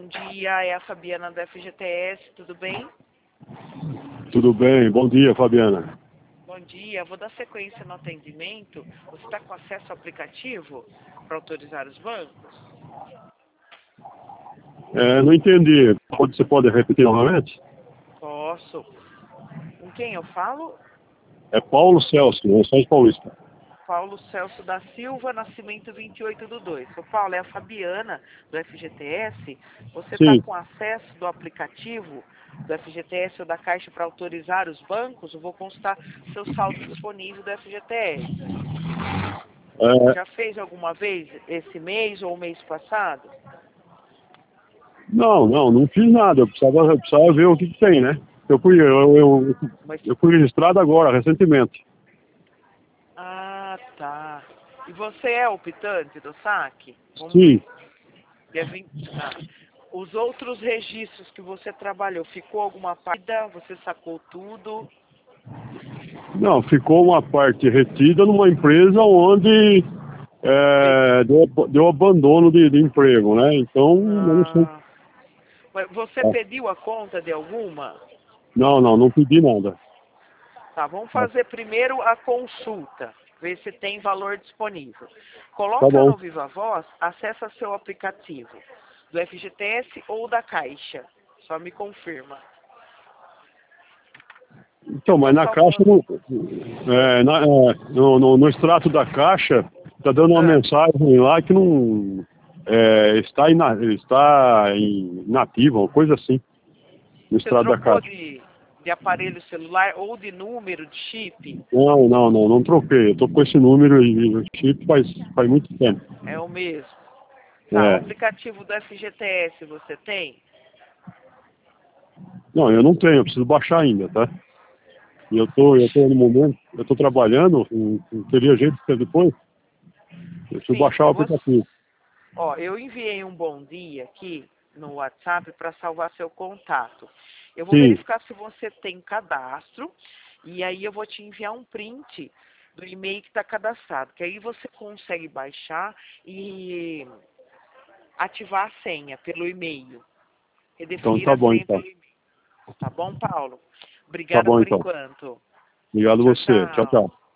Bom dia, é a Fabiana do FGTS, tudo bem? Tudo bem, bom dia, Fabiana. Bom dia, vou dar sequência no atendimento. Você está com acesso ao aplicativo para autorizar os bancos? Não entendi. Você pode repetir novamente? Posso. Com quem eu falo? É Paulo Celso, São Paulista. Paulo Celso da Silva, nascimento 28/2. Ô Paulo, é a Fabiana do FGTS. Você está Sim. com acesso do aplicativo do FGTS ou da Caixa para autorizar os bancos? Eu vou constar seu saldo disponível do FGTS. Já fez alguma vez esse mês ou o mês passado? Não fiz nada. Eu precisava ver o que tem, né? Eu fui registrado agora, recentemente. Ah, tá. E você é optante do saque? Sim. Os outros registros que você trabalhou, ficou alguma parte? Você sacou tudo? Não, ficou uma parte retida numa empresa onde deu abandono de emprego, né? Então, eu não sei. Mas você pediu a conta de alguma? Não pedi nada. Tá, vamos fazer primeiro a consulta, ver se tem valor disponível. Coloca Tá bom. no Viva Voz, acessa seu aplicativo do FGTS ou da Caixa. Só me confirma. Então, mas na Caixa, no extrato da Caixa, está dando uma mensagem lá que não está inativa, uma coisa assim, no Você extrato da trocou Caixa. de aparelho celular ou de número de chip? Não troquei. Eu estou com esse número e o chip faz muito tempo. É o mesmo. Tá, o É. aplicativo do FGTS você tem? Não, eu não tenho, eu preciso baixar ainda, tá? E eu tô no momento, eu tô trabalhando, não teria jeito de ter depois. Eu preciso baixar o aplicativo. Ó, eu enviei um bom dia aqui no WhatsApp para salvar seu contato. Eu vou verificar se você tem cadastro e aí eu vou te enviar um print do e-mail que está cadastrado, que aí você consegue baixar e ativar a senha pelo e-mail. Então Redefinir tá a bom, senha então. pelo e-mail. Tá bom, Paulo? Tá Obrigada bom, por então. enquanto. Obrigado Tchau, você. Tchau, tchau. tchau.